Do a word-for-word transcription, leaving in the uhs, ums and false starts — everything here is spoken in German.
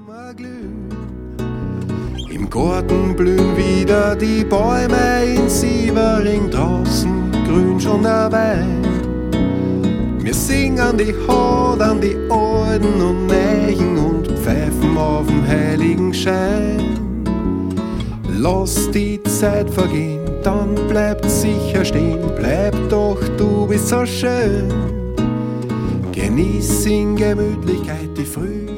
Im Garten blühen wieder die Bäume in Sievering, draußen grün schon der Wein. Wir singen die Hort an die Alten und Nechen und pfeifen auf den heiligen Schein. Lass die Zeit vergehen, dann bleibt sicher stehen, bleib doch, du bist so schön. Genieß in Gemütlichkeit die Früh.